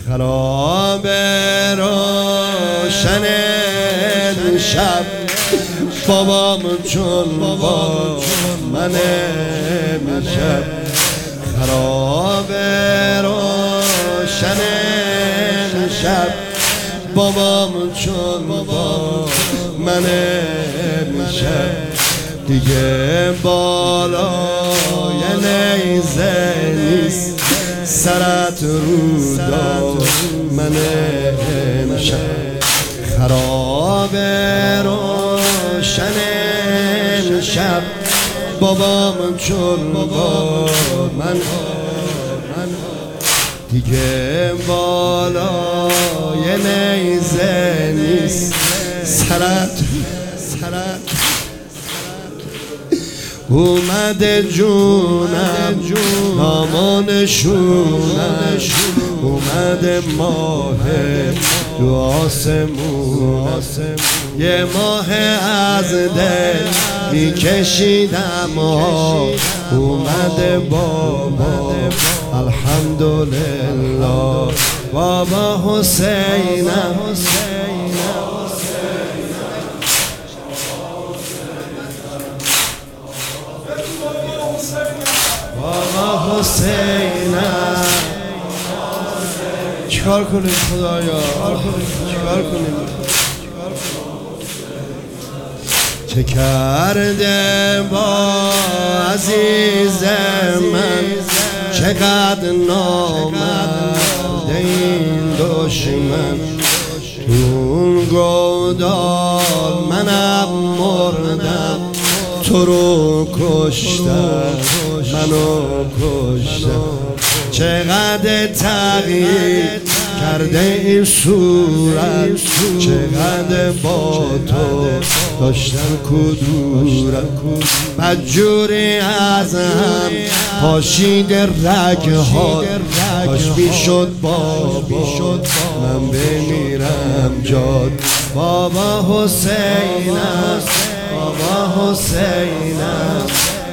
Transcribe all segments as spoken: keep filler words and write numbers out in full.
خراب روشن شب بابام چون با من امشب. خراب روشن شب بابام چون با من امشب. دیگه بالای نیزه نیست سرت رو داد من امشب. خراب روشن شب بابام چون با من دیگه بالای نیزه نیست سرت سرت اومده جونم نامانشونم اومده ماه دو آسمون یه ماه از دل میکشیدم اومده بابا الحمدلله بابا حسینم بابا حسینم. چیکار کنیم خدایا چیکار کنیم؟ چه کرده با عزیز من چقدر نامرد این دشمن. تو گودال منم مردم تو رو کشتم منو کشتم. چقدر تغییر کرده این صورت چقدر با تو داشتن کدورت. بدجوری از هم پاشید رگها کاش میشد بابا من بمیرم جاد. بابا حسینم بابا حسینم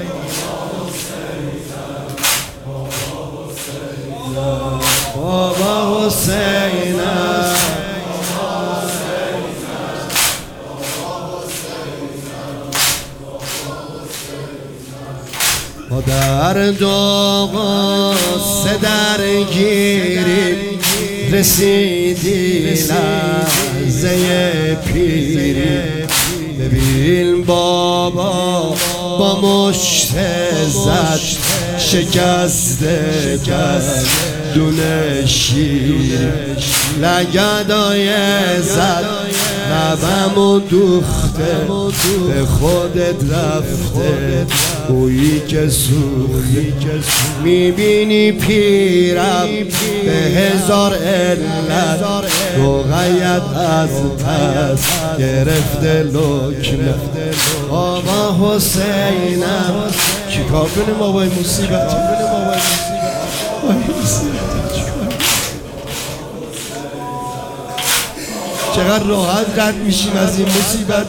بابا حسینم. ما در دو غصه درگیریم رسیدی لحظه پیری. ببین بابا با مشت زد شکسته دونه شیر. لگدای زد لبمو دوخته به خودت رفته گویی که سوختی. میبینی پیرم به هزار علت روغیت از پس گرفته لکمه. بابا حسینم چیکار کنیم بابای مصیبت چقدر راحت رد میشیم از این مصیبت.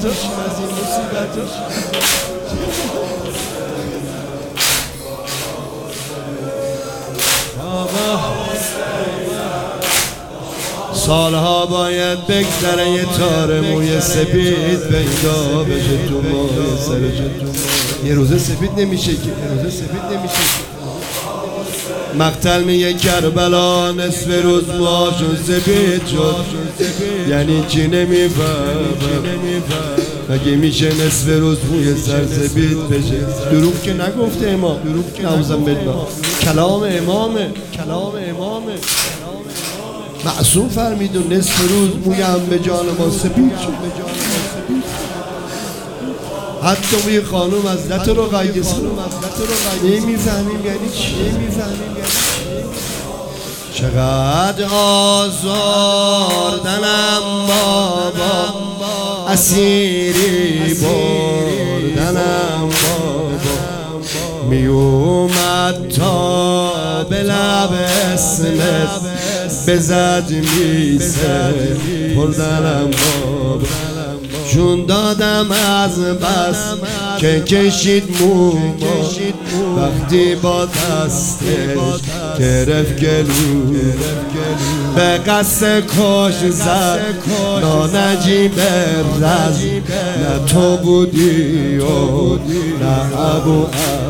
سالها باید بگذره یه تار موی سپید پیدا بشه تو موی سر. یه روزه سفید نمیشه که یه روزه سفید نمیشه که مقتل میگه کربلا نصف روز موهاشون سفید شد. یعنی چی نمیفهم مگه میشه نصف روز موی سر سفید بشه؟ دروغ که نگفته امام نعوذ بالله کلام امامه کلام امامه معصوم فرمیدون نصف روز موی هم به جان ما سفید شد. حتی موی خانوم از لط رو قیس نمیفهمیم یعنی چی نمیفهمیم یعنی چی. چقدر آزاردنم بابا اسیری بردنم بابا. می اومد تا به لب اسمت بزد میسه بردنم بابا. جون دادم از بس که کشید موما وقتی با دستش گرفت گلو به قصد کش زد نانجیب رز نه تو بودی و نه ابو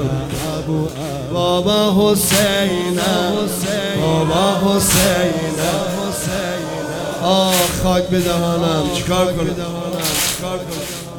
بابا حسین بابا حسین آه خاک به دهانم چیکار کنم